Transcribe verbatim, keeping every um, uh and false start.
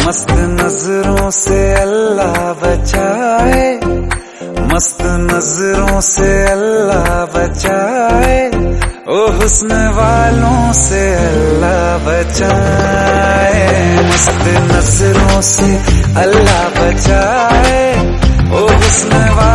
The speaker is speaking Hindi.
मस्त नजरों से अल्लाह बचाए, मस्त नजरों से अल्लाह बचाए, ओ हुस्न वालों से अल्लाह बचाए। मस्त नजरों से अल्लाह बचाए, ओ हुस्न वालों